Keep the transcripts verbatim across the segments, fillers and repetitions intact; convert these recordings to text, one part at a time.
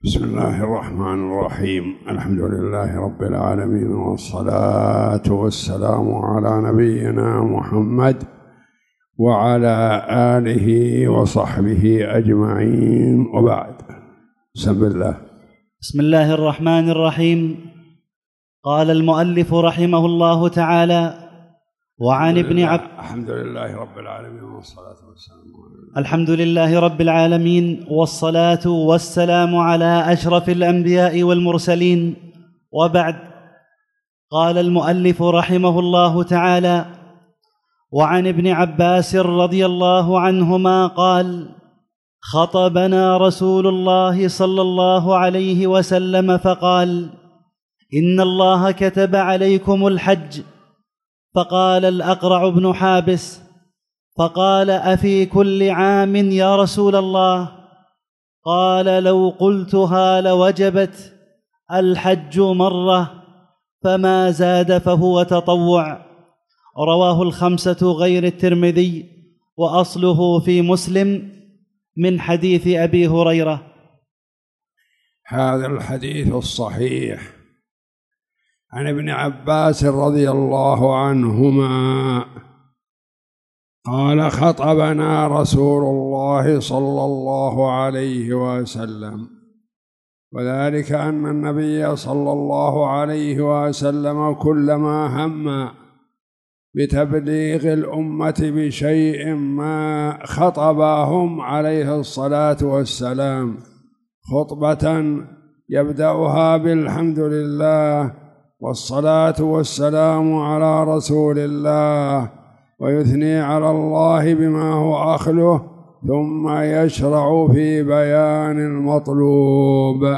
بسم الله الرحمن الرحيم. الحمد لله رب العالمين، والصلاة والسلام على نبينا محمد وعلى آله وصحبه أجمعين، وبعد. بسم الله. بسم الله الرحمن الرحيم. قال المؤلف رحمه الله تعالى: وعن ابن عباس الحمد لله رب العالمين والصلاة والسلام الحمد لله رب العالمين والصلاة والسلام على أشرف الأنبياء والمرسلين، وبعد. قال المؤلف رحمه الله تعالى: وعن ابن عباس رضي الله عنهما قال: خطبنا رسول الله صلى الله عليه وسلم فقال: إن الله كتب عليكم الحج. فقال الأقرع بن حابس: فقال: أفي كل عام يا رسول الله؟ قال: لو قلتها لوجبت. الحج مرة، فما زاد فهو تطوع. رواه الخمسة غير الترمذي، وأصله في مسلم من حديث أبي هريرة. هذا الحديث الصحيح عن ابن عباس رضي الله عنهما قال: خطبنا رسول الله صلى الله عليه وسلم، وذلك أن النبي صلى الله عليه وسلم كلما هم بتبليغ الأمة بشيء ما خطبهم عليه الصلاة والسلام خطبة يبدأها بالحمد لله والصلاة والسلام على رسول الله، ويثني على الله بما هو أخله، ثم يشرع في بيان المطلوب.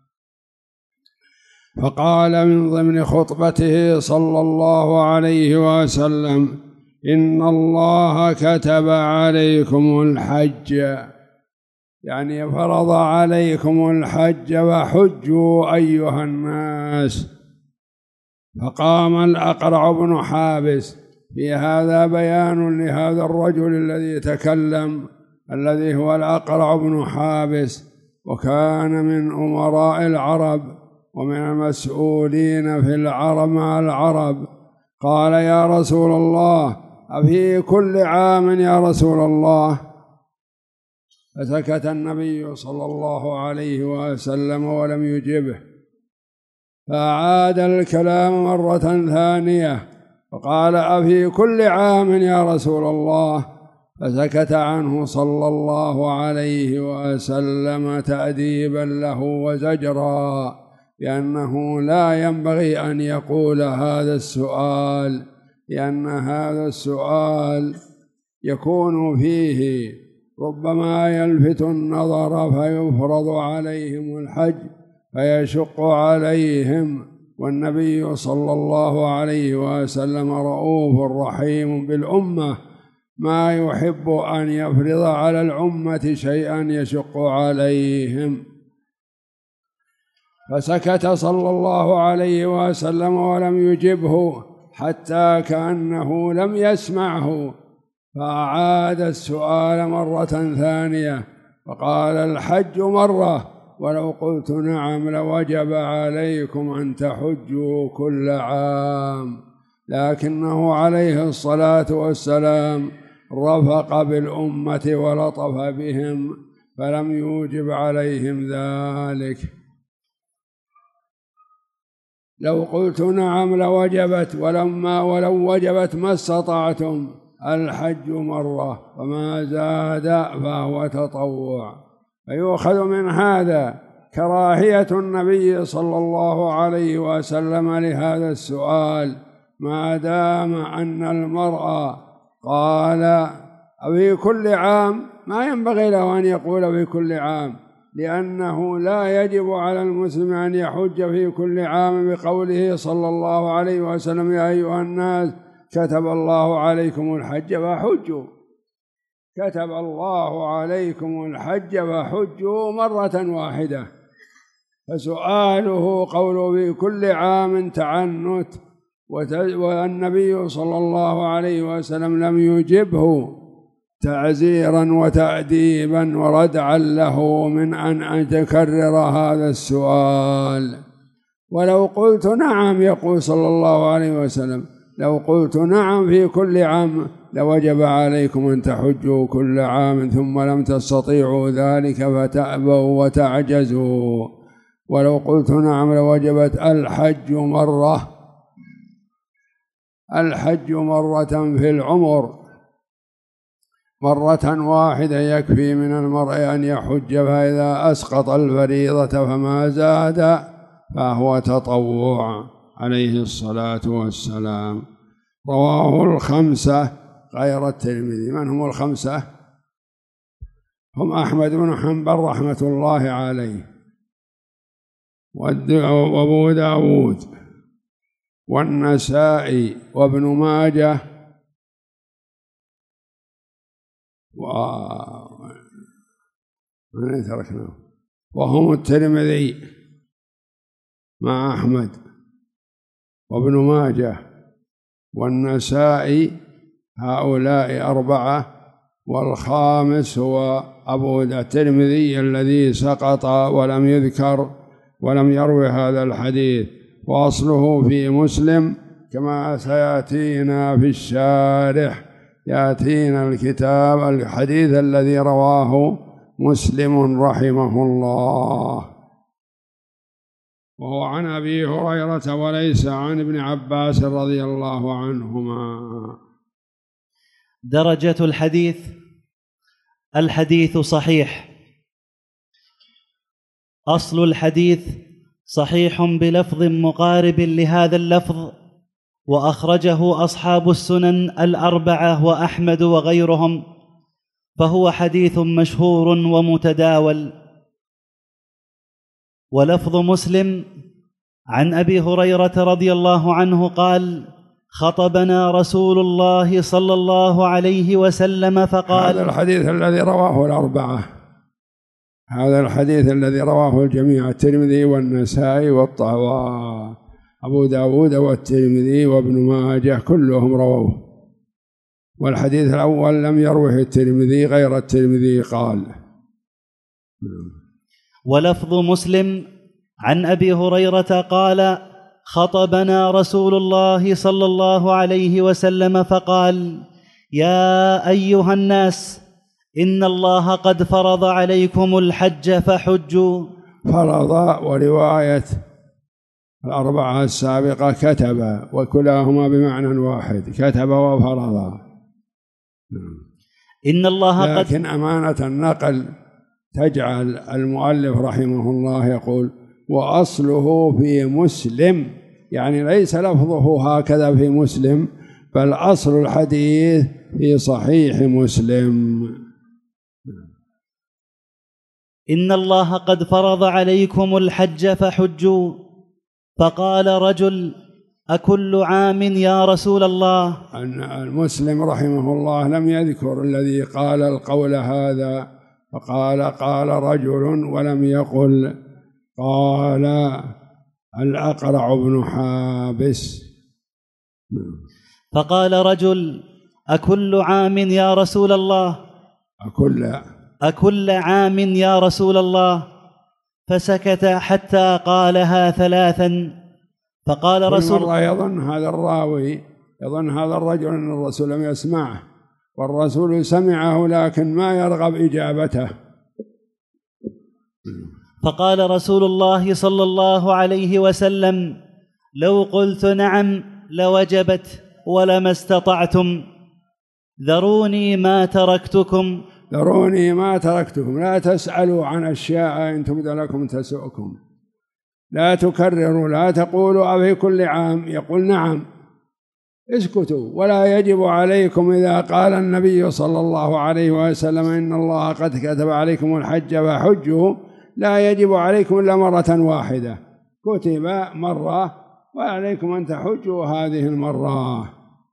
فقال من ضمن خطبته صلى الله عليه وسلم: إن الله كتب عليكم الحج، يعني فرض عليكم الحج، فحجوا أيها الناس. فقام الأقرع بن حابس. في هذا بيان لهذا الرجل الذي تكلم، الذي هو الأقرع بن حابس، وكان من أمراء العرب ومن المسؤولين في العرب مع العرب. قال: يا رسول الله، أفي كل عام يا رسول الله؟ فسكت النبي صلى الله عليه وسلم ولم يجبه، فأعاد الكلام مرة ثانية فقال: أفي كل عام يا رسول الله؟ فسكت عنه صلى الله عليه وسلم تأديبا له وزجرا، لأنه لا ينبغي أن يقول هذا السؤال، لأن هذا السؤال يكون فيه ربما يلفت النظر فيفرض عليهم الحج فيشق عليهم، والنبي صلى الله عليه وسلم رؤوف رحيم بالأمة، ما يحب أن يفرض على الأمة شيئا يشق عليهم. فسكت صلى الله عليه وسلم ولم يجبه حتى كأنه لم يسمعه، فأعاد السؤال مرة ثانية فقال: الحج مرة، ولو قلت نعم لوجب عليكم أن تحجوا كل عام. لكنه عليه الصلاة والسلام رفق بالأمة ولطف بهم، فلم يوجب عليهم ذلك. لو قلت نعم لوجبت، ولما ولو وجبت ما استطعتم. الحج مرة، وما زاد فهو تطوع. فيؤخذ من هذا كراهية النبي صلى الله عليه وسلم لهذا السؤال، ما دام أن المرأة قال في كل عام، ما ينبغي له أن يقول في كل عام، لأنه لا يجب على المسلم أن يحج في كل عام بقوله صلى الله عليه وسلم: يا أيها الناس كتب الله عليكم الحج فحجوا. كتب الله عليكم الحج فحجوا مرة واحدة. فسؤاله قوله في كل عام تعنت، والنبي صلى الله عليه وسلم لم يجبه، تعزيرا وتأديبا وردعا له من أن تكرر هذا السؤال. ولو قلت نعم، يقول صلى الله عليه وسلم، لو قلت نعم في كل عام لوجب عليكم أن تحجوا كل عام، ثم لم تستطيعوا ذلك فتأبوا وتعجزوا. ولو قلت نعم لوجبت الحج مرة، الحج مرة في العمر، مرة واحدة يكفي من المرء أن يحج، فإذا أسقط الفريضة فما زاد فهو تطوع عليه الصلاة والسلام. رواه الخمسة غير الترمذي. من هم الخمسة؟ هم أحمد بن حنبل رحمة الله عليه، وأبو داود والنسائي وابن ماجه و من تركناه وهم الترمذي مع أحمد وابن ماجه والنسائي، هؤلاء أربعة، والخامس هو أبو الترمذي الذي سقط ولم يذكر ولم يروي هذا الحديث، وأصله في مسلم كما سيأتينا في الشارح، يأتينا الكتاب الحديث الذي رواه مسلم رحمه الله، وهو عن أبي هريرة وليس عن ابن عباس رضي الله عنهما. درجة الحديث: الحديث صحيح. أصل الحديث صحيح بلفظ مقارب لهذا اللفظ، وأخرجه أصحاب السنن الأربعة وأحمد وغيرهم، فهو حديث مشهور ومتداول. ولفظ مسلم عن أبي هريرة رضي الله عنه قال: خطبنا رسول الله صلى الله عليه وسلم فقال. هذا الحديث الذي رواه الأربعة، هذا الحديث الذي رواه الجميع، الترمذي والنسائي والطحاوي، أبو داود والترمذي وابن ماجه كلهم رووه. والحديث الأول لم يروه الترمذي غير الترمذي قال. ولفظ مسلم عن أبي هريرة قال: خطبنا رسول الله صلى الله عليه وسلم فقال: يا أيها الناس إن الله قد فرض عليكم الحج فحجوا. فرض، ورواية الأربعة السابقة كتب، وكلاهما بمعنى واحد، كتب وفرض. إن الله قد، لكن أمانة النقل تجعل المؤلف رحمه الله يقول: وأصله في مسلم، يعني ليس لفظه هكذا في مسلم، بل أصل الحديث في صحيح مسلم. إن الله قد فرض عليكم الحج فحجوا. فقال رجل: أكل عام يا رسول الله؟ المسلم رحمه الله لم يذكر الذي قال القول هذا، فقال قال رجل، ولم يقل قال الأقرع بن حابس. فقال رجل: أكل عام يا رسول الله؟ أكل أكل عام يا رسول الله؟ فسكت حتى قالها ثلاثا. فقال رسول الله، يظن هذا الراوي، يظن هذا الرجل أن الرسول لم يسمعه، والرسول سمعه لكن ما يرغب إجابته. فقال رسول الله صلى الله عليه وسلم: لو قلت نعم لوجبت ولما استطعتم، ذروني ما تركتكم. ذروني ما تركتكم، لا تسألوا عن أشياء إن تبد لكم تسؤكم، لا تكرروا، لا تقولوا أفي كل عام، يقول نعم، اسكتوا. ولا يجب عليكم إذا قال النبي صلى الله عليه وسلم إن الله قد كتب عليكم الحج فحجوا، لا يجب عليكم إلا مرة واحدة، كتب مرة وعليكم أن تحجوا هذه المرة.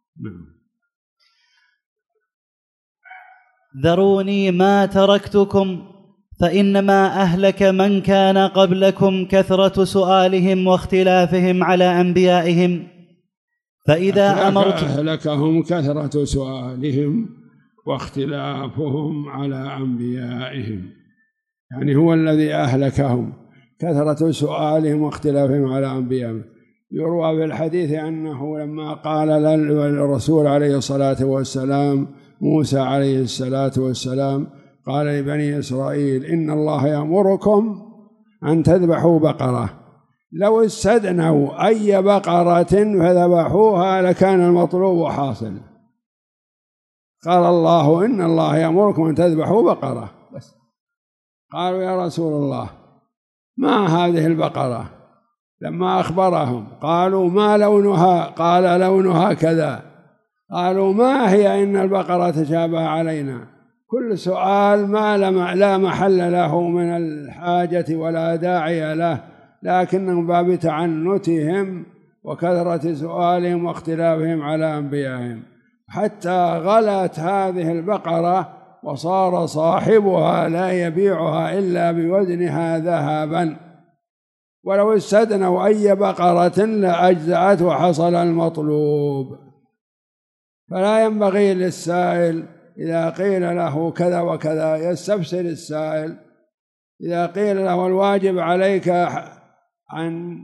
ذروني ما تركتكم فإنما أهلك من كان قبلكم كثرة سؤالهم واختلافهم على أنبيائهم. فإذا أمرت أهلكهم كثرة سؤالهم واختلافهم على أنبيائهم، يعني هو الذي أهلكهم كثرة سؤالهم واختلافهم على أنبيائهم. يروى في الحديث أنه لما قال للرسول عليه الصلاة والسلام موسى عليه الصلاة والسلام قال لبني إسرائيل إن الله يأمركم أن تذبحوا بقرة، لو استدنوا أي بقرة فذبحوها لكان المطلوب حاصل. قال الله إن الله يأمركم أن تذبحوا بقرة بس. قالوا يا رسول الله ما هذه البقرة؟ لما أخبرهم قالوا ما لونها؟ قال لونها كذا. قالوا ما هي؟ إن البقرة تشابه علينا. كل سؤال ما لا محل له من الحاجة ولا داعي له، لكنهم باب تعنتهم وكثرة سؤالهم واختلافهم على أنبيائهم حتى غلت هذه البقرة وصار صاحبها لا يبيعها إلا بوزنها ذهبا، ولو استدنوا أي بقرة لأجزأت وحصل المطلوب. فلا ينبغي للسائل إذا قيل له كذا وكذا يستفسر السائل. إذا قيل له الواجب عليك أن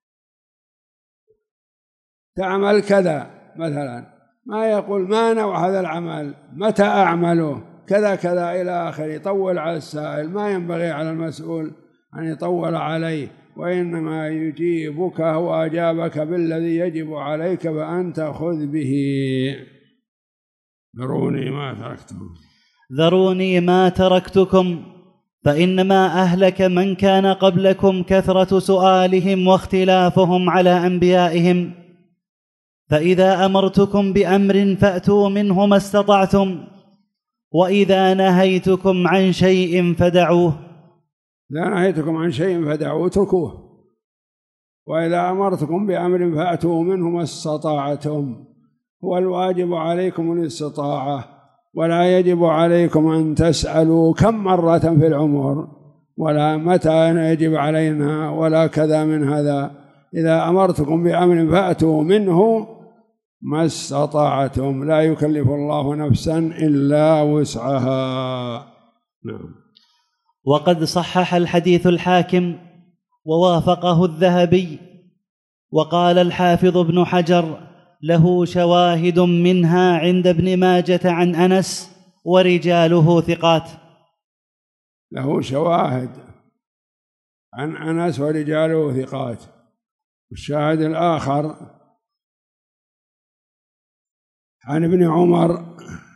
تعمل كذا مثلا، ما يقول ما نوع هذا العمل، متى أعمله، كذا كذا إلى آخره، يطول على السائل. ما ينبغي على المسؤول أن يطول عليه، وإنما يجيبك وأجابك بالذي يجب عليك فأنت خذ به. ذروني ما تركتكم ذروني ما تركتكم فإنما أهلك من كان قبلكم كثرة سؤالهم واختلافهم على أنبيائهم. فإذا أمرتكم بأمر فأتوا منه ما استطعتم، وإذا نهيتكم عن شيء فدعوه. إذا نهيتكم عن شيء فدعوه اتركوه، وإذا أمرتكم بأمر فأتوا منه ما استطعتم. هو الواجب عليكم الاستطاعة، ولا يجب عليكم أن تسألوا كم مرة في العمر ولا متى يجب علينا ولا كذا من هذا. إذا أمرتكم بأمر فأتوا منه ما استطعتم، لا يكلف الله نفسا إلا وسعها. نعم. وقد صحح الحديث الحاكم ووافقه الذهبي، وقال الحافظ ابن حجر له شواهد منها عند ابن ماجة عن أنس ورجاله ثقات. له شواهد عن أنس ورجاله ثقات. والشاهد الآخر عن ابن عمر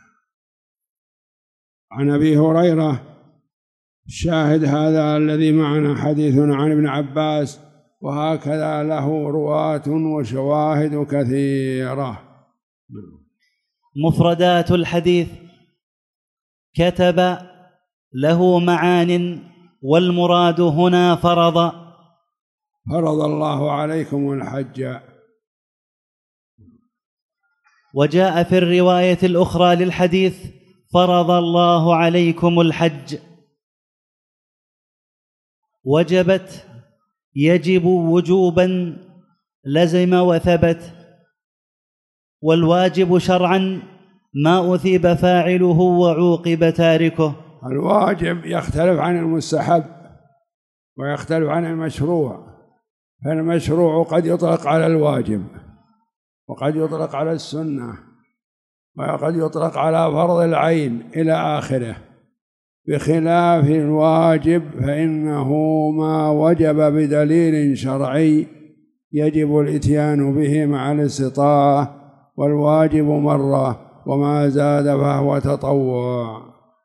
عن أبي هريرة. الشاهد هذا الذي معنا حديث عن ابن عباس، وهكذا له رواة وشواهد كثيرة. مفردات الحديث: كتب له معان، والمراد هنا فرض. فرض الله عليكم الحج. وجاء في الرواية الأخرى للحديث: فرض الله عليكم الحج. وجبت يجب وجوبا لزم وثبت. والواجب شرعا ما أثيب فاعله وعوقب تاركه. الواجب يختلف عن المستحب ويختلف عن المشروع، فالمشروع قد يطلق على الواجب، وقد يطلق على السنة، وقد يطلق على فرض العين إلى آخره، بخلاف الواجب فإنه ما وجب بدليل شرعي يجب الإتيان به مع الاستطاعة، والواجب مرة، وما زاد فهو تطوع،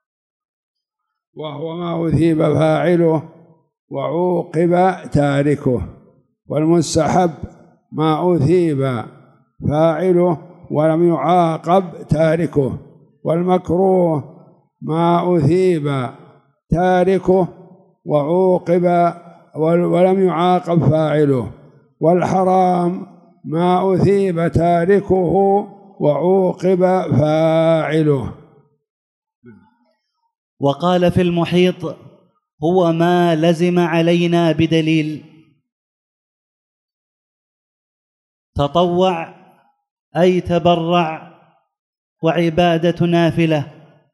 وهو ما أثيب فاعله وعوقب تاركه. والمستحب ما أثيب فاعله ولم يعاقب تاركه. والمكروه ما أثيب تاركه وعوقب ولم يعاقب فاعله. والحرام ما أثيب تاركه وعوقب فاعله. وقال في المحيط: هو ما لزم علينا بدليل. تطوع أي تبرع، وعبادة نافلة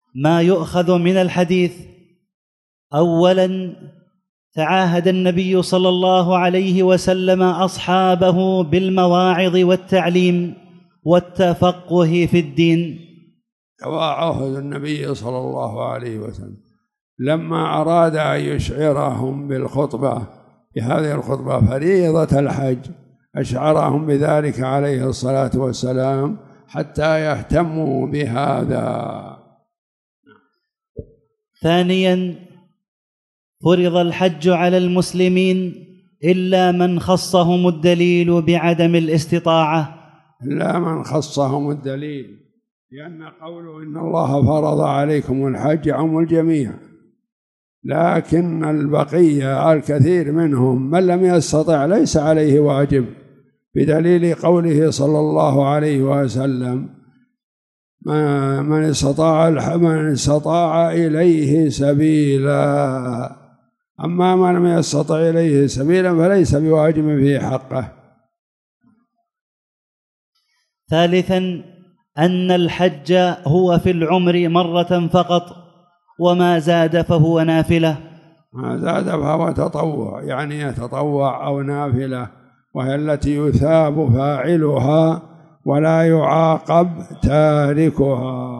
ما يؤخذ من الحديث: أولاً، تعاهد النبي صلى الله عليه وسلم أصحابه بالمواعظ والتعليم والتفقه في الدين. تعاهد النبي صلى الله عليه وسلم لما أراد أن يشعرهم بالخطبة، بهذه الخطبة فريضة الحج، أشعرهم بذلك عليه الصلاة والسلام حتى يهتموا بهذا. ثانياً، فرض الحج على المسلمين إلا من خصهم الدليل بعدم الاستطاعة. إلا من خصهم الدليل، لأن قوله إن الله فرض عليكم الحج يعم الجميع، لكن البقية الكثير منهم من لم يستطع ليس عليه واجب، بدليل قوله صلى الله عليه وسلم: من استطاع من استطاع إليه سبيلا، أما من لم يستطع إليه سبيلا فليس بواجب في حقه. ثالثاً، أن الحج هو في العمر مرة فقط، وما زاد فهو نافلة. ما زاد فهو تطوع، يعني يتطوع أو نافلة، وهي التي يثاب فاعلها ولا يعاقب تاركها.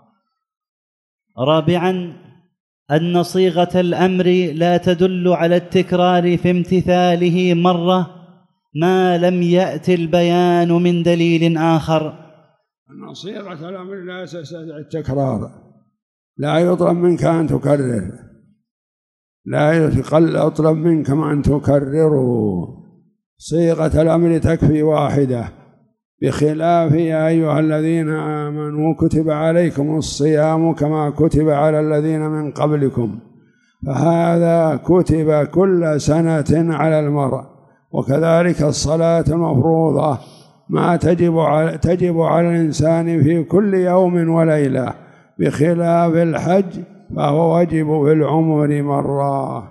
رابعاً، أن صيغة الأمر لا تدل على التكرار في امتثاله مرة ما لم يأت البيان من دليل آخر. أن صيغة الأمر لا تستدعي التكرار، لا يطلب منك أن تكرر، لا يطلب منك أن تكرروا، صيغة الأمر تكفي واحدة، بخلاف يا أيها الذين آمنوا كتب عليكم الصيام كما كتب على الذين من قبلكم، فهذا كتب كل سنة على المرء. وكذلك الصلاة المفروضة ما تجب على, تجب على الإنسان في كل يوم وليلة، بخلاف الحج فهو واجب في العمر مرة.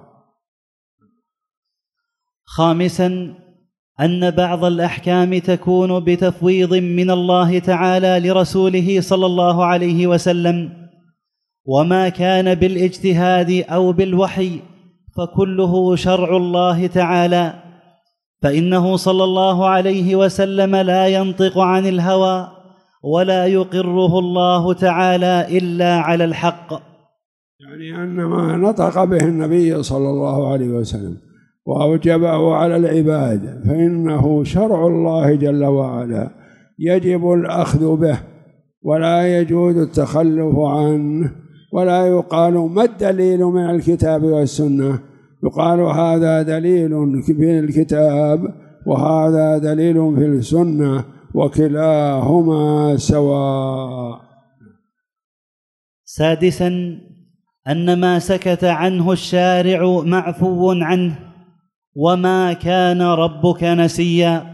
خامساً، أن بعض الأحكام تكون بتفويض من الله تعالى لرسوله صلى الله عليه وسلم، وما كان بالاجتهاد أو بالوحي فكله شرع الله تعالى، فإنه صلى الله عليه وسلم لا ينطق عن الهوى ولا يقره الله تعالى إلا على الحق. يعني أن ما نطق به النبي صلى الله عليه وسلم وأوجبه على العباد فإنه شرع الله جل وعلا، يجب الأخذ به ولا يجوز التخلف عنه، ولا يقال ما الدليل من الكتاب والسنة، يقال هذا دليل في الكتاب وهذا دليل في السنة وكلاهما سواء. سادساً، أن ما سكت عنه الشارع معفو عنه، وما كان ربك نسيا،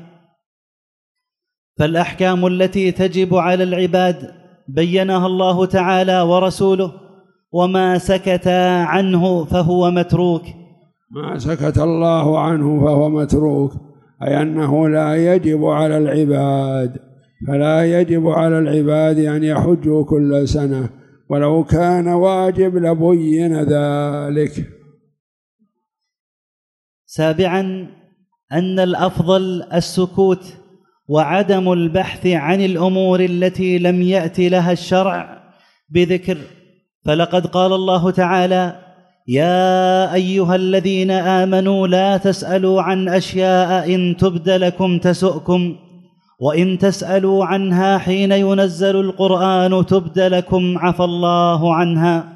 فالأحكام التي تجب على العباد بينها الله تعالى ورسوله، وما سكت عنه فهو متروك. ما سكت الله عنه فهو متروك، أي أنه لا يجب على العباد، فلا يجب على العباد أن يحجوا كل سنة، ولو كان واجب لبين ذلك. سابعاً، أن الأفضل السكوت وعدم البحث عن الأمور التي لم يأت لها الشرع بذكر، فلقد قال الله تعالى: يا أيها الذين آمنوا لا تسألوا عن أشياء إن تبد لكم تسؤكم، وإن تسألوا عنها حين ينزل القرآن تبد لكم عفى الله عنها.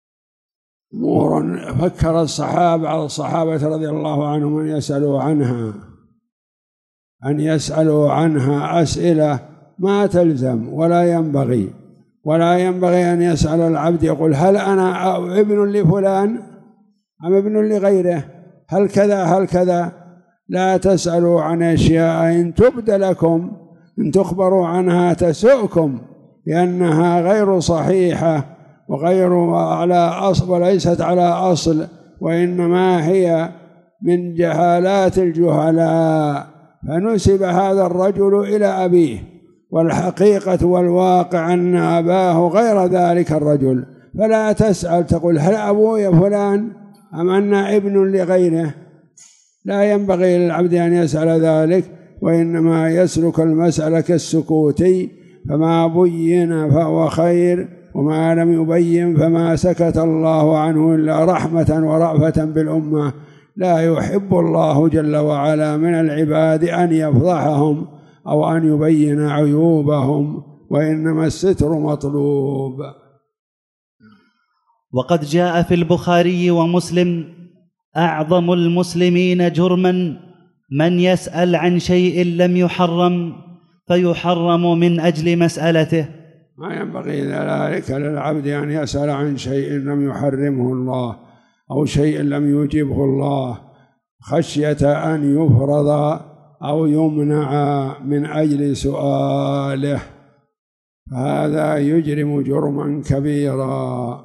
أمور فكر الصحابة على الصحابة رضي الله عنهم أن يسألوا عنها أن يسألوا عنها أسئلة ما تلزم ولا ينبغي، ولا ينبغي أن يسأل العبد يقول هل أنا ابن لفلان أم ابن لغيره، هل كذا هل كذا. لا تسألوا عن أشياء إن تبد لكم، إن تخبروا عنها تسؤكم، لأنها غير صحيحة وغير على أصل وليست على أصل، وإنما هي من جهالات الجهلاء. فنسب هذا الرجل إلى أبيه، والحقيقة والواقع أن أباه غير ذلك الرجل، فلا تسأل تقول هل أبوي فلان أم أن ابن لغيره، لا ينبغي للعبد أن يسأل ذلك، وإنما يسلك المسألة كالسكوتي، فما بين فهو خير، وما لم يبين فما سكت الله عنه إلا رحمة ورأفة بالأمة. لا يحب الله جل وعلا من العباد أن يفضحهم أو أن يبين عيوبهم، وإنما الستر مطلوب. وقد جاء في البخاري ومسلم: أعظم المسلمين جرما من يسأل عن شيء لم يحرم فيحرم من أجل مسألته. ما ينبغي ذلك للعبد أن يسأل عن شيء لم يحرمه الله أو شيء لم يوجبه الله خشية أن يفرض أو يمنع من أجل سؤاله، فهذا يجرم جرما كبيرا.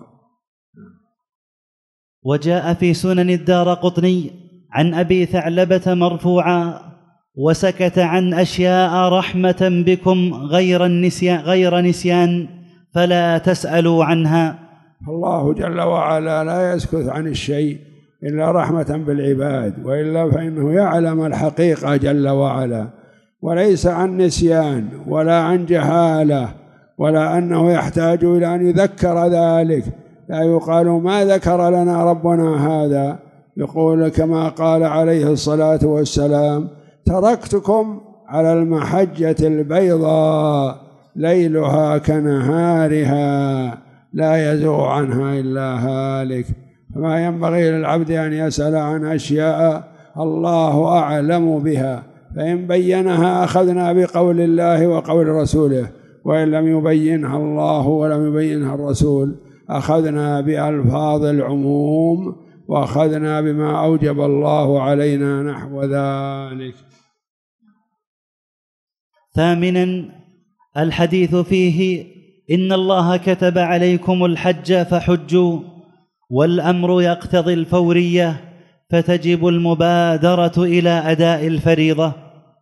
وجاء في سنن الدارقطني عن أبي ثعلبة مرفوعا: وسكت عن أشياء رحمة بكم غير النسيان, غير نسيان فلا تسألوا عنها. الله جل وعلا لا يسكت عن الشيء إلا رحمة بالعباد، وإلا فإنه يعلم الحقيقة جل وعلا، وليس عن نسيان ولا عن جهالة ولا أنه يحتاج إلى أن يذكر ذلك. لا يقال ما ذكر لنا ربنا هذا، يقول كما قال عليه الصلاة والسلام: تركتكم على المحجة البيضاء ليلها كنهارها لا يزوغ عنها إلا هالك. فما ينبغي للعبد أن يسأل عن أشياء الله أعلم بها، فإن بينها أخذنا بقول الله وقول رسوله، وإن لم يبينها الله ولم يبينها الرسول أخذنا بألفاظ العموم، وأخذنا بما أوجب الله علينا نحو ذلك. ثامنا الحديث فيه: إن الله كتب عليكم الحج فحجوا، والأمر يقتضي الفورية، فتجب المبادرة إلى أداء الفريضة.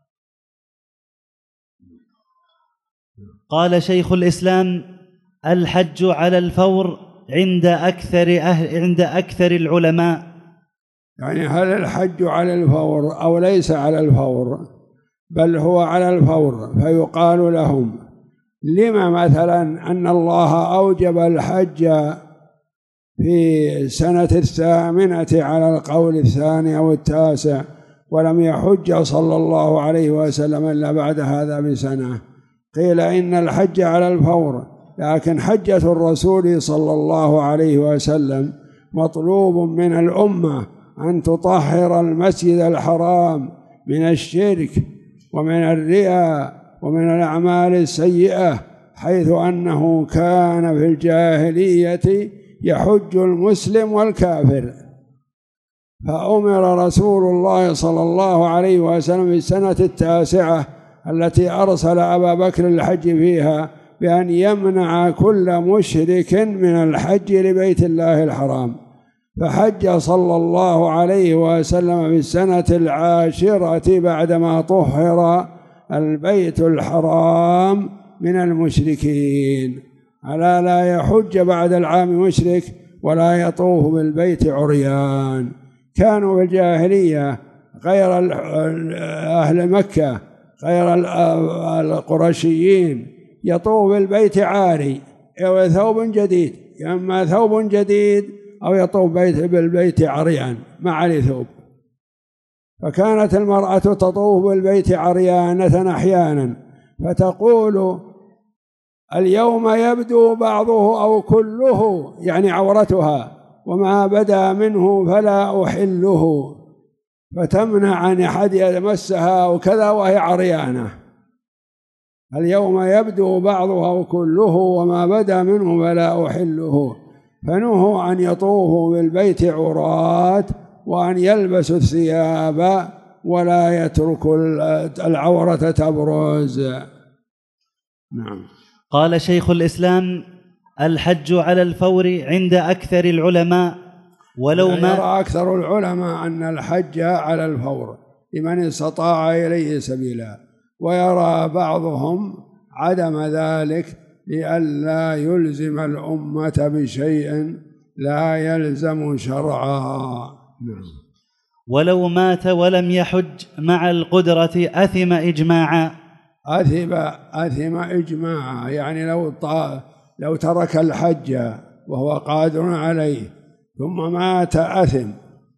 قال شيخ الإسلام: الحج على الفور عند أكثر أهل عند أكثر العلماء. يعني هل الحج على الفور أو ليس على الفور؟ بل هو على الفور، فيقال لهم: لما مثلا أن الله أوجب الحج في سنة الثامنة على القول الثاني أو التاسع، ولم يحج صلى الله عليه وسلم إلا بعد هذا بسنة؟ قيل إن الحج على الفور، لكن حجة الرسول صلى الله عليه وسلم مطلوب من الأمة أن تطهر المسجد الحرام من الشرك ومن الرياء ومن الأعمال السيئة، حيث أنه كان في الجاهلية يحج المسلم والكافر، فأمر رسول الله صلى الله عليه وسلم في السنة التاسعة التي أرسل أبا بكر الحج فيها بأن يمنع كل مشرك من الحج لبيت الله الحرام، فحج صلى الله عليه وسلم في السنة العاشرة بعدما طهر البيت الحرام من المشركين. ألا لا يحج بعد العام مشرك ولا يطوف بالبيت عريان. كانوا في الجاهلية غير أهل مكة غير القرشيين يطوف بالبيت عاري أو ثوب جديد، إما ثوب جديد أو يطوف بالبيت عريان ما عليه ثوب. فكانت المرأة تطوف بالبيت عريانة أحيانا، فتقول: اليوم يبدو بعضه أو كله، يعني عورتها، وما بدا منه فلا أحله، فتمنع عن أحد يمسها وكذا وهي عريانة. اليوم يبدو بعضه أو كله وما بدا منه فلا أحله، فنهوا أن يطوفوا بالبيت عراة وأن يلبسوا الثياب ولا يتركوا العورة تبرز. نعم. قال شيخ الإسلام: الحج على الفور عند أكثر العلماء، ولو ما يرى أكثر العلماء أن الحج على الفور لمن استطاع إليه سبيلا، ويرى بعضهم عدم ذلك لئلا يلزم الأمة بشيء لا يلزم شرعا. ولو مات ولم يحج مع القدرة أثم إجماعا. أثم أثم إجماعا، يعني لو لو ترك الحج وهو قادر عليه ثم مات أثم،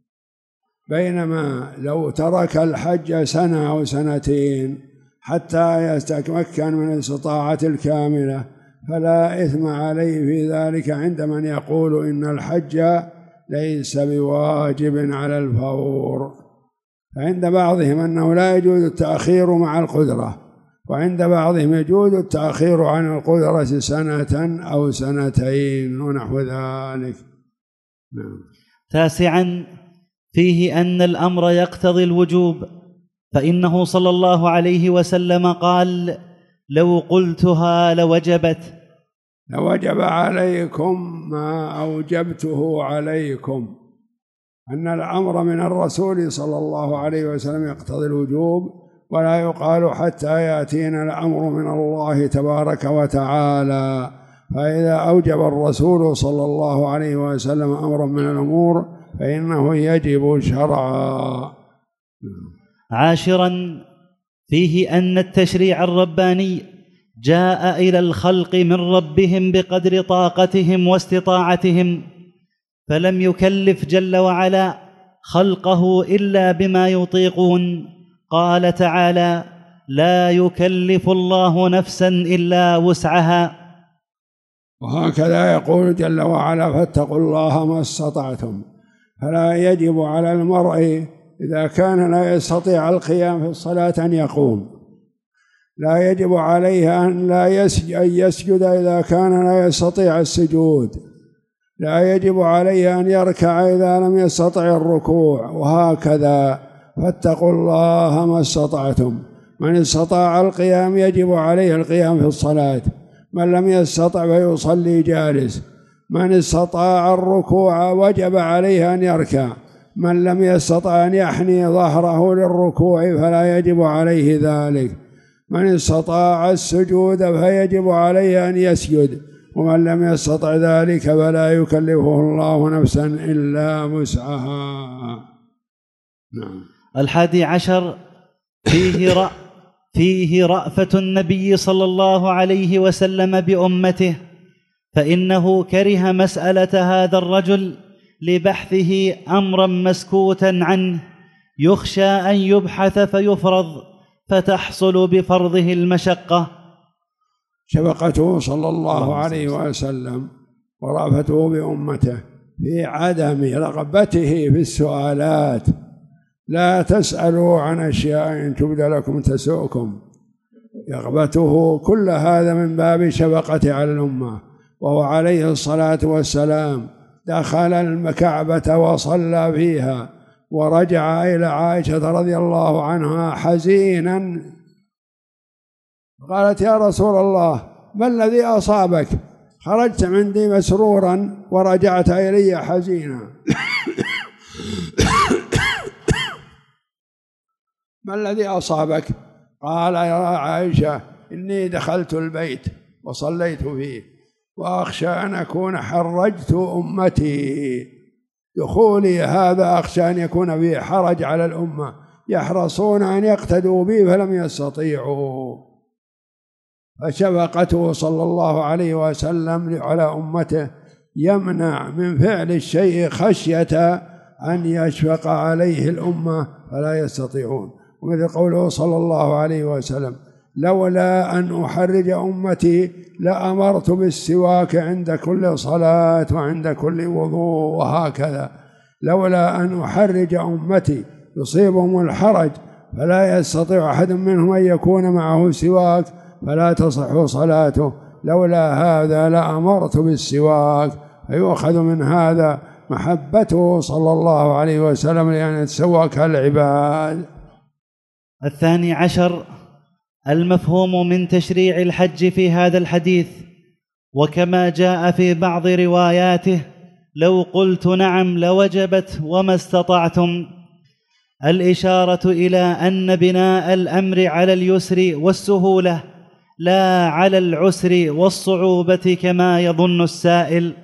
بينما لو ترك الحج سنة أو سنتين حتى يتمكن من الاستطاعة الكاملة فلا إثم عليه في ذلك عند من يقول إن الحج ليس بواجب على الفور. فعند بعضهم أنه لا يجوز التأخير مع القدرة، وعند بعضهم يجوز التأخير عن القدرة سنة أو سنتين ونحو ذلك. نعم. تاسعا، فيه أن الأمر يقتضي الوجوب، فإنه صلى الله عليه وسلم قال: لو قلتها لوجبت. لوجب عليكم ما أوجبته عليكم، أن الأمر من الرسول صلى الله عليه وسلم يقتضي الوجوب، ولا يقال حتى يأتينا الأمر من الله تبارك وتعالى. فإذا أوجب الرسول صلى الله عليه وسلم أمرا من الأمور فإنه يجب شرعا. عاشرا، فيه أن التشريع الرباني جاء إلى الخلق من ربهم بقدر طاقتهم واستطاعتهم، فلم يكلف جل وعلا خلقه إلا بما يطيقون. قال تعالى: لا يكلف الله نفسا إلا وسعها. وهكذا يقول جل وعلا: فاتقوا الله ما استطعتم. فلا يجب على المرء إذا كان لا يستطيع القيام في الصلاة أن يقوم، لا يجب عليه أن لا يسجد إذا كان لا يستطيع السجود، لا يجب عليه أن يركع إذا لم يستطع الركوع، وهكذا. فاتقوا الله ما استطعتم. من استطاع القيام يجب عليه القيام في الصلاة، من لم يستطع فيصلي جالس. من استطاع الركوع وجب عليه أن يركع، من لم يستطع أن يحني ظهره للركوع فلا يجب عليه ذلك. من استطاع السجود فيجب عليه أن يسجد، ومن لم يستطع ذلك فلا يكلفه الله نفسا إلا وسعها. نعم. الحادي عشر، فيه رأ فيه رأفة النبي صلى الله عليه وسلم بأمته، فإنه كره مسألة هذا الرجل لبحثه أمرا مسكوتا عنه يخشى أن يبحث فيفرض فتحصل بفرضه المشقة. شفقته صلى الله عليه وسلم ورأفته بأمته في عدم رغبته في السؤالات. لا تسألوا عن أشياء تبد لكم تسؤكم. رغبته كل هذا من باب شفقته على الأمة. وهو عليه الصلاة والسلام دخل الكعبة وصلى فيها ورجع إلى عائشة رضي الله عنها حزينا، قالت: يا رسول الله، ما الذي أصابك؟ خرجت عندي مسرورا ورجعت إلي حزينا. ما الذي أصابك؟ قال: يا عائشة، إني دخلت البيت وصليت فيه وأخشى أن أكون حرجت أمتي. دخولي هذا أخشى أن يكون فيه حرج على الأمة، يحرصون أن يقتدوا بي فلم يستطيعوا. فشفقته صلى الله عليه وسلم على أمته يمنع من فعل الشيء خشية أن يشفق عليه الأمة فلا يستطيعون. ومثل قوله صلى الله عليه وسلم: لولا أن أحرج أمتي لأمرت بالسواك عند كل صلاة وعند كل وضوء. وهكذا لولا أن أحرج أمتي يصيبهم الحرج فلا يستطيع أحد منهم أن يكون معه سواك فلا تصح صلاته، لولا هذا لأمرت بالسواك. فيؤخذ من هذا محبته صلى الله عليه وسلم لأن يتسوك العباد. الثاني عشر، المفهوم من تشريع الحج في هذا الحديث، وكما جاء في بعض رواياته: لو قلت نعم لوجبت وما استطعتم، الإشارة إلى أن بناء الأمر على اليسر والسهولة لا على العسر والصعوبة كما يظن السائل؟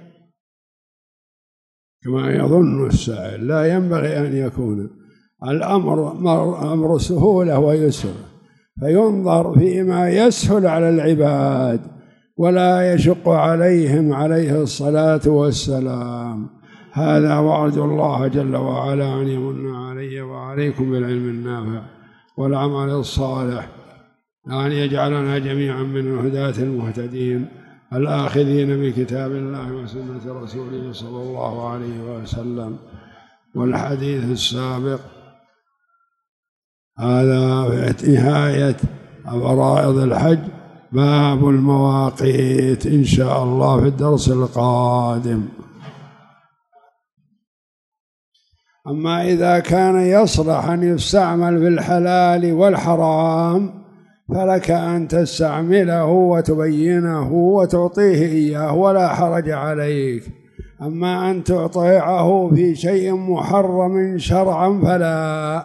كما يظن السائل لا ينبغي أن يكون الأمر أمر سهولة ويسر، فينظر فيما يسهل على العباد ولا يشق عليهم عليه الصلاة والسلام. هذا وأرجو الله جل وعلا أن يمن علي وعليكم بالعلم النافع والعمل الصالح، أن يجعلنا جميعا من الهداة المهتدين الآخذين بكتاب الله وسنة رسوله صلى الله عليه وسلم. والحديث السابق هذا في نهاية فرائض الحج، باب المواقيت إن شاء الله في الدرس القادم. أما إذا كان يصلح أن يستعمل في الحلال والحرام فلك أن تستعمله وتبينه وتعطيه إياه ولا حرج عليك. أما أن تعطيه في شيء محرم شرعا فلا.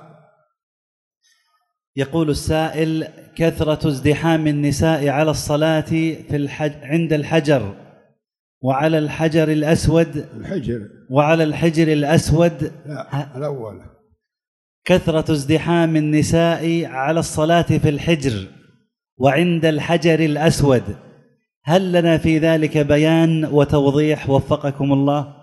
يقول السائل: كثرة ازدحام النساء على الصلاة في الحج عند الحجر وعلى الحجر الأسود الحجر وعلى الحجر الأسود لا الأول كثرة ازدحام النساء على الصلاة في الحجر وعند الحجر الأسود، هل لنا في ذلك بيان وتوضيح وفقكم الله؟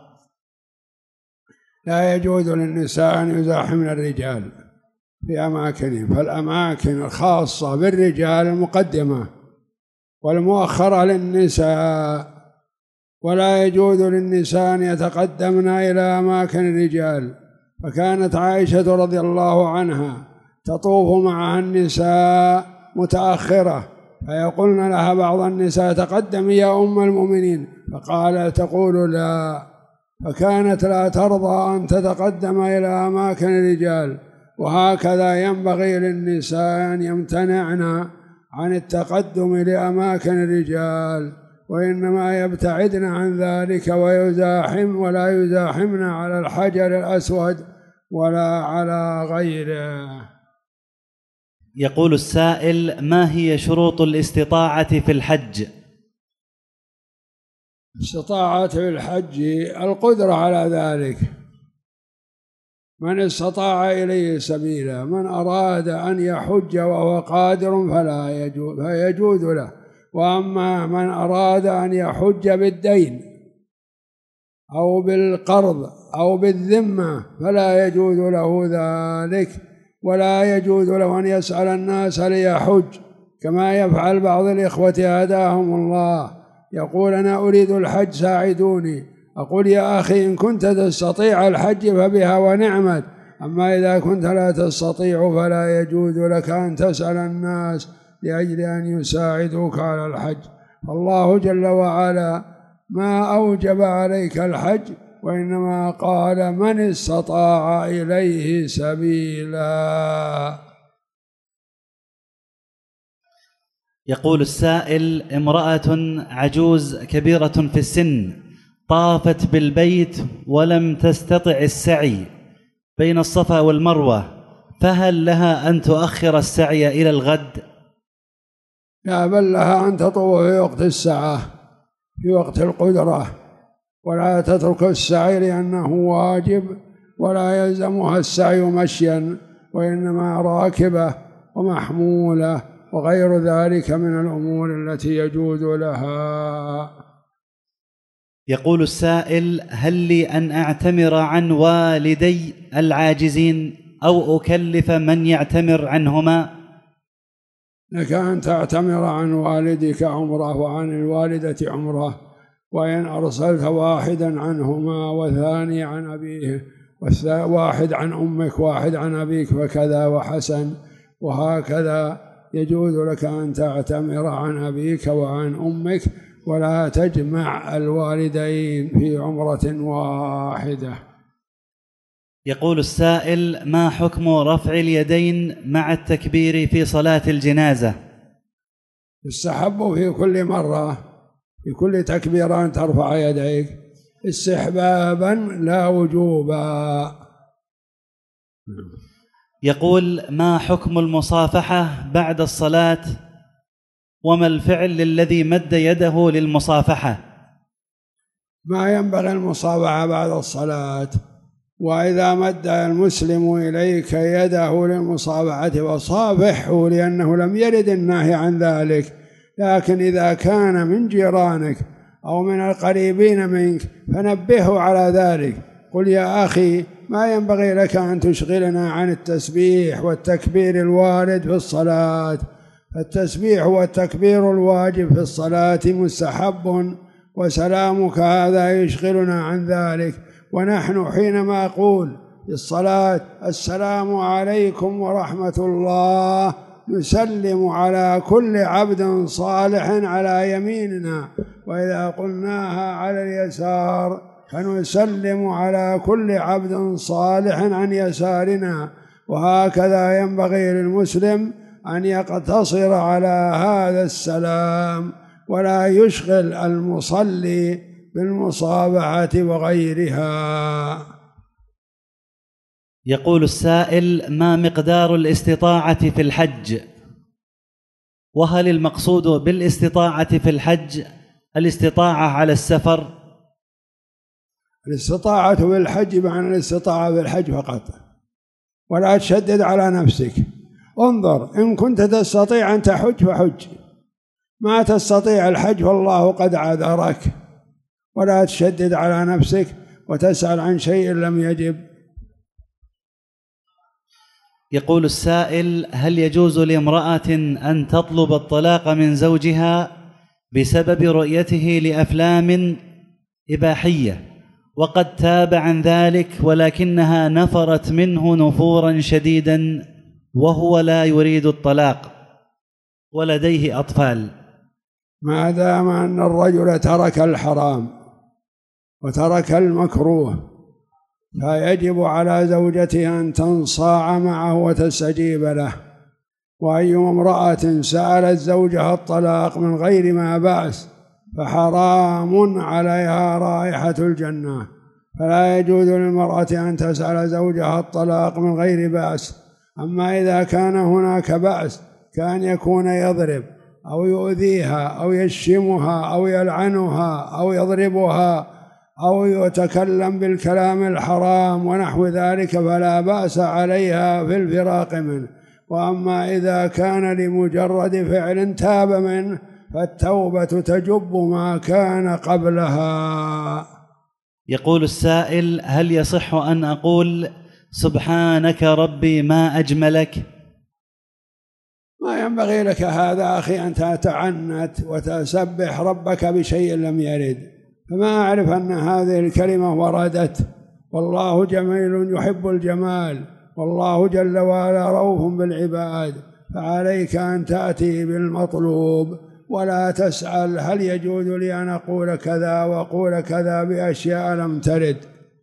لا يجوز للنساء أن يزاحمن الرجال في أماكنهم، فالأماكن الخاصة بالرجال المقدمة والمؤخرة للنساء، ولا يجوز للنساء أن يتقدمن إلى أماكن الرجال. فكانت عائشة رضي الله عنها تطوف معها النساء متأخرة، فيقولن لها بعض النساء: تقدمي يا أم المؤمنين، فقال تقول لا، فكانت لا ترضى أن تتقدم إلى أماكن الرجال. وهكذا ينبغي للنساء أن يمتنعن عن التقدم لأماكن الرجال، وإنما يبتعدن عن ذلك ويزاحم ولا يزاحمن على الحجر الأسود ولا على غيره. يقول السائل: ما هي شروط الاستطاعة في الحج؟ استطاعة في الحج القدرة على ذلك، من استطاع إليه سبيلا. من أراد أن يحج وهو قادر فلا يجوز فيجوز له، وأما من أراد أن يحج بالدين أو بالقرض أو بالذمة فلا يجوز له ذلك، ولا يجوز له أن يسأل الناس ليحج كما يفعل بعض الإخوة هداهم الله، يقول: أنا أريد الحج ساعدوني. أقول: يا أخي إن كنت تستطيع الحج فبها ونعمت، أما إذا كنت لا تستطيع فلا يجوز لك أن تسأل الناس لأجل أن يساعدوك على الحج. فالله جل وعلا ما أوجب عليك الحج، وإنما قال: من استطاع إليه سبيلا. يقول السائل: امرأة عجوز كبيرة في السن طافت بالبيت ولم تستطع السعي بين الصفا والمروة، فهل لها أن تؤخر السعي إلى الغد؟ لا، بل لها أن تطوف في وقت السعة في وقت القدرة، ولا تترك السعي لأنه واجب، ولا يلزمها السعي مشيا، وإنما راكبة ومحمولة وغير ذلك من الأمور التي يجوز لها. يقول السائل: هل لي أن أعتمر عن والدي العاجزين أو أكلف من يعتمر عنهما؟ لك أن تعتمر عن والدك عمره وعن الوالدة عمره، وإن أرسلت واحدا عنهما وثاني عن أبيه واحد عن أمك واحد عن أبيك فكذا وحسن، وهكذا يجوز لك أن تعتمر عن أبيك وعن أمك، ولا تجمع الوالدين في عمرة واحدة. يقول السائل: ما حكم رفع اليدين مع التكبير في صلاة الجنازة؟ يستحب في كل مرة في كل تكبيرة أن ترفع يديك استحبابا لا وجوبا. يقول: ما حكم المصافحة بعد الصلاة وما الفعل الذي مد يده للمصافحة؟ ما ينبغي المصافحة بعد الصلاة، وإذا مد المسلم إليك يده للمصافحة فصافحه، لأنه لم يرد النهي عن ذلك. لكن إذا كان من جيرانك أو من القريبين منك فنبهه على ذلك، قل يا أخي ما ينبغي لك أن تشغلنا عن التسبيح والتكبير الوارد في الصلاة، فالتسبيح والتكبير الواجب في الصلاة مستحب، وسلامك هذا يشغلنا عن ذلك. ونحن حينما أقول في الصلاة السلام عليكم ورحمة الله نسلم على كل عبد صالح على يميننا، وإذا قلناها على اليسار فنسلم على كل عبد صالح عن يسارنا. وهكذا ينبغي للمسلم أن يقتصر على هذا السلام ولا يشغل المصلي بالمصافحة وغيرها. يقول السائل: ما مقدار الاستطاعة في الحج؟ وهل المقصود بالاستطاعة في الحج الاستطاعة على السفر؟ الاستطاعة في الحج معنى الاستطاعة في الحج فقط، ولا تشدد على نفسك. انظر، إن كنت تستطيع أن تحج فحج، ما تستطيع الحج فالله قد عذرك، ولا تشدد على نفسك وتسأل عن شيء لم يجب. يقول السائل: هل يجوز لامرأة أن تطلب الطلاق من زوجها بسبب رؤيته لأفلام إباحية وقد تاب عن ذلك، ولكنها نفرت منه نفورا شديدا وهو لا يريد الطلاق ولديه أطفال؟ ما دام أن الرجل ترك الحرام وترك المكروه فيجب على زوجته أن تنصاع معه وتستجيب له. وأي امرأة سألت زوجها الطلاق من غير ما بأس فحرام عليها رائحة الجنة، فلا يجوز للمرأة أن تسأل زوجها الطلاق من غير بأس. أما إذا كان هناك بأس كان يكون يضرب أو يؤذيها أو يشتمها أو يلعنها أو يضربها أو يتكلم بالكلام الحرام ونحو ذلك فلا بأس عليها في الفراق منه. وأما إذا كان لمجرد فعل تاب منه فالتوبة تجب ما كان قبلها. يقول السائل: هل يصح أن أقول سبحانك ربي ما أجملك؟ ما ينبغي لك هذا أخي أن تتعنت وتسبح ربك بشيء لم يرد، فما أعرف أن هذه الكلمة وردت. والله جميل يحب الجمال، والله جل وعلا رؤوف بالعباد، فعليك أن تأتي بالمطلوب ولا تسأل هل يجوز لي أن أقول كذا وأقول كذا بأشياء لم ترد.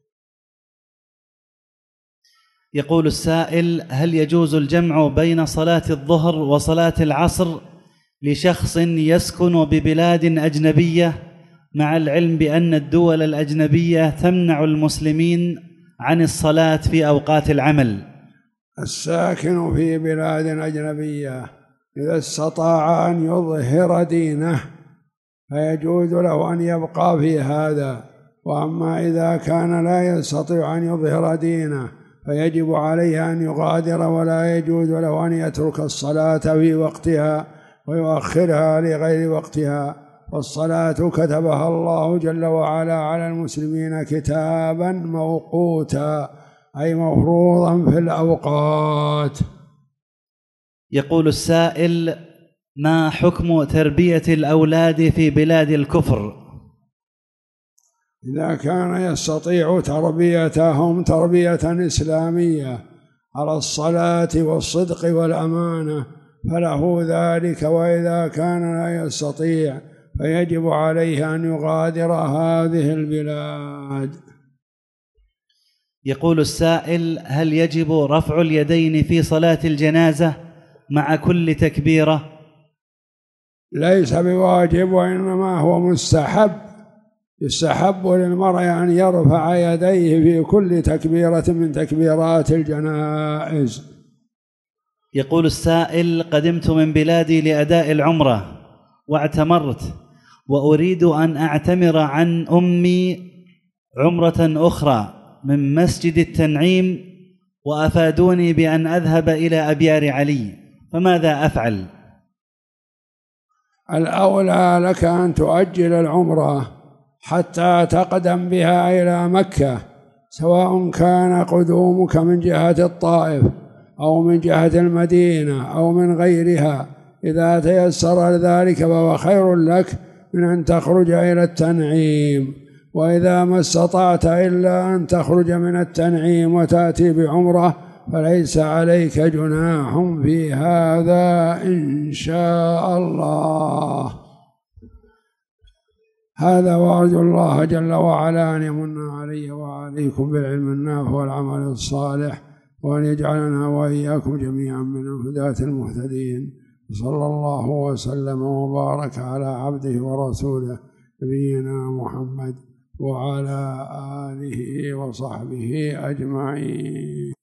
يقول السائل: هل يجوز الجمع بين صلاة الظهر وصلاة العصر لشخص يسكن ببلاد أجنبية مع العلم بأن الدول الأجنبية تمنع المسلمين عن الصلاة في أوقات العمل؟ الساكن في بلاد أجنبية إذا استطاع أن يظهر دينه فيجوز له أن يبقى في هذا، وأما إذا كان لا يستطيع أن يظهر دينه فيجب عليه أن يغادر، ولا يجوز له أن يترك الصلاة في وقتها ويؤخرها لغير وقتها. والصلاة كتبها الله جل وعلا على المسلمين كتابا موقوتا، أي مفروضا في الأوقات. يقول السائل: ما حكم تربية الأولاد في بلاد الكفر؟ إذا كان يستطيع تربيتهم تربية إسلامية على الصلاة والصدق والأمانة فله ذلك، وإذا كان لا يستطيع فيجب عليه أن يغادر هذه البلاد. يقول السائل: هل يجب رفع اليدين في صلاة الجنازة مع كل تكبيرة؟ ليس بواجب، وإنما هو مستحب. يستحب للمرء أن يرفع يديه في كل تكبيرة من تكبيرات الجنائز. يقول السائل: قدمت من بلادي لأداء العمرة واعتمرت وأريد أن أعتمر عن أمي عمرة أخرى من مسجد التنعيم، وأفادوني بأن أذهب إلى أبيار علي، فماذا أفعل؟ الأولى لك أن تؤجل العمرة حتى تقدم بها إلى مكة، سواء كان قدومك من جهة الطائف أو من جهة المدينة أو من غيرها. إذا تيسر ذلك فهو خير لك من أن تخرج إلى التنعيم. وإذا ما استطعت إلا أن تخرج من التنعيم وتأتي بعمرة فليس عليك جناح في هذا إن شاء الله. هذا، وأرجو الله جل وعلا أن يمن علي وعليكم بالعلم النافع والعمل الصالح، وأن يجعلنا وإياكم جميعا من الهداة المهتدين. صلى الله وسلم وبارك على عبده ورسوله نبينا محمد وعلى آله وصحبه أجمعين.